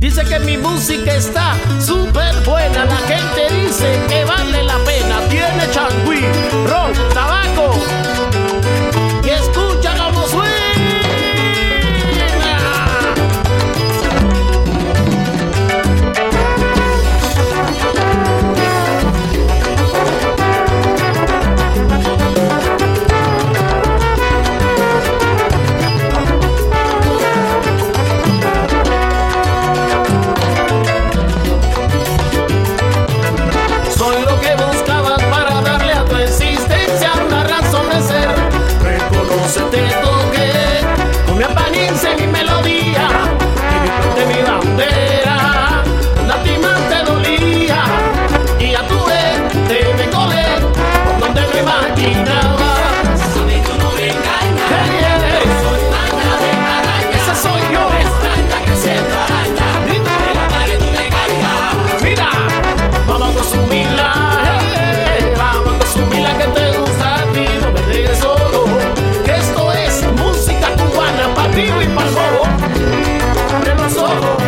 Dice que mi música está súper buena. La gente dice que vale la pena. Tiene changüí, ron, tabaco. Y escucha cómo suena. Soy lo que buscabas para darle a tu existencia una razón de ser. Reconócete, toqué con mi apariencia y mi melodía, y mi plante, mi bandera. Lástima te dolía, y a tu vez te me colé por donde no imaginabas. A mí tú no me engañas. Yo soy maña de araña. Ese soy yo. Me extraña creciendo araña. De la pared tú me caigas. Mira, vamos a consumirla, vamos a consumirla que te gusta a ti, no me dejes solo, que esto es música cubana, para ti y para el bobo. Abre los ojos.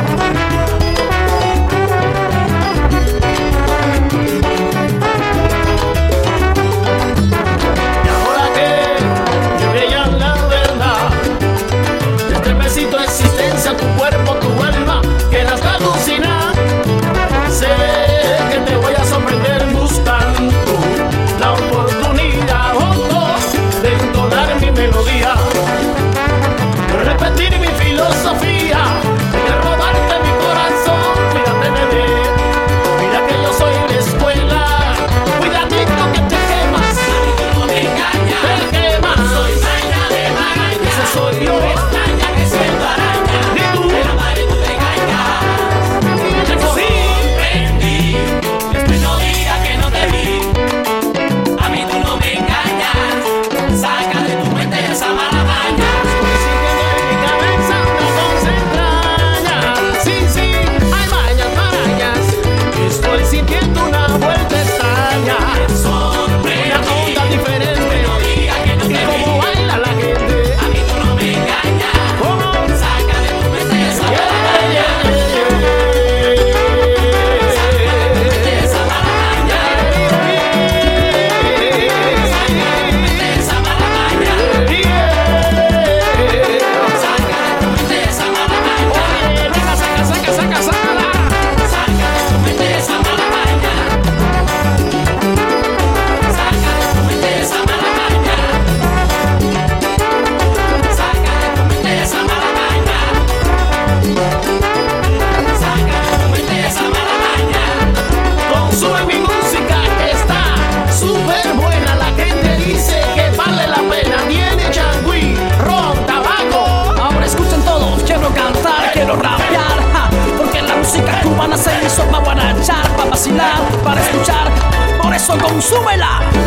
Y ahora que vean la verdad, este besito de existencia, tu cuerpo, tu alma, que las va a alucinar. Sé que te voy a sorprender buscando la oportunidad, de entonar mi melodía, de repetir mi filosofía, de robarte mi corazón. Fíjate, bebé, mira que yo soy la escuela. Cuidadito que te quemas. A mí tú no me engañas. Te quemas. Soy maña de araña. Ese soy yo. Me extraña creciendo araña. ¿Y tú? De la pared tú me caigas. Sí. Sorprendí, después no digas que no te vi. A mí tú no me engañas. Saca de tu mente esa mala maña. Sintiendo en mi cabeza una cosa extraña. Sí, sí, hay mañas, marañas. Estoy sintiendo una vuelta extraña. Una onda diferente. No digas que no Y te vi. cómo baila la gente. A mí tú no me engañas. ¿Cómo? Saca de tu mente esa Yeah, mala maña. yeah, yeah, Esa mala maña. Esa mala maña. Saca de tu mente esa mala maña. Saca, saca, saca, sácala. Saca de tu mente esa mala maña. Saca de tu mente esa mala maña. Saca de tu mente esa mala maña. Saca de tu mente esa mala maña. Consume mi música que está súper buena. La gente dice que vale la pena. Tiene changüí, ron, tabaco. Ahora escuchen todos. Quiero cantar, quiero rapear, porque la música cubana se hizo para guarachar, para vacilar, para escuchar. Por eso consúmela.